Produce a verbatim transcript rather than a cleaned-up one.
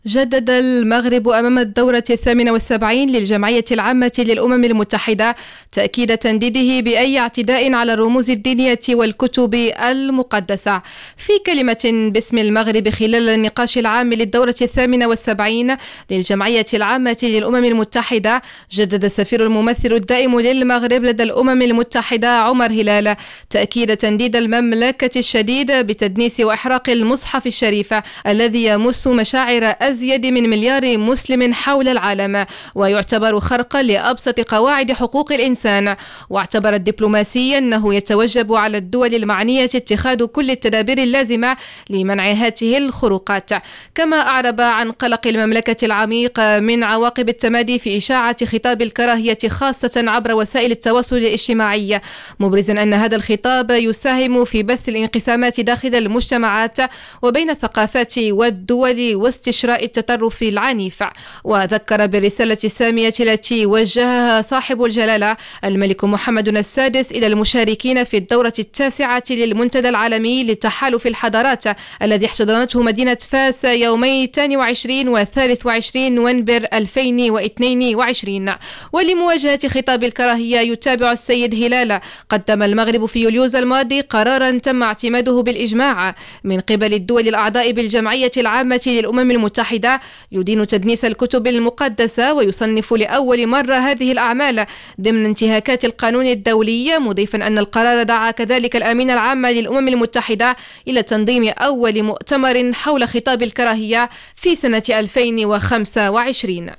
جدد المغرب أمام الدورة الثامنة والسبعين للجمعية العامة للأمم المتحدة تأكيد تنديده بأي اعتداء على الرموز الدينية والكتب المقدسة. في كلمة باسم المغرب خلال النقاش العام للدورة الثامنة والسبعين للجمعية العامة للأمم المتحدة، جدد السفير الممثل الدائم للمغرب لدى الأمم المتحدة عمر هلال تأكيد تنديد المملكة الشديد بتدنيس وإحراق المصحف الشريف الذي يمس مشاعر أزيد من مليار مسلم حول العالم، ويعتبر خرقا لأبسط قواعد حقوق الإنسان. واعتبر الدبلوماسي أنه يتوجب على الدول المعنية اتخاذ كل التدابير اللازمة لمنع هذه الخروقات. كما أعرب عن قلق المملكة العميق من عواقب التمادي في إشاعة خطاب الكراهية خاصة عبر وسائل التواصل الاجتماعي، مبرزا أن هذا الخطاب يساهم في بث الانقسامات داخل المجتمعات وبين الثقافات والدول واستشراء التطرف العنيف. وذكر بالرسالة السامية التي وجهها صاحب الجلالة الملك محمد السادس إلى المشاركين في الدورة التاسعة للمنتدى العالمي لتحالف الحضارات الذي احتضنته مدينة فاس يومي اثنين وعشرين وثلاثة وعشرين نوفمبر ألفين واثنين وعشرين. ولمواجهة خطاب الكراهية يتابع السيد هلال قدم المغرب في يوليوز الماضي قرارا تم اعتماده بالإجماع من قبل الدول الأعضاء بالجمعية العامة للأمم المتحدة يدين تدنيس الكتب المقدسة، ويصنف لأول مرة هذه الأعمال ضمن انتهاكات القانون الدولي، مضيفا أن القرار دعا كذلك الأمين العام للأمم المتحدة إلى تنظيم أول مؤتمر حول خطاب الكراهية في سنة ألفين وخمسة وعشرين.